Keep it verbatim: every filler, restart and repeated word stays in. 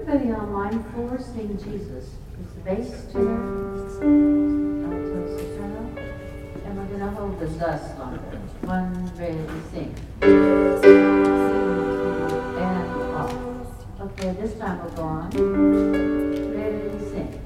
everybody on line four sing Jesus. It's the bass, tenor, alto, soprano, and we're going to hold the thus line. One, ready, sing. And off. Okay, this time we'll go on. Ready, sing.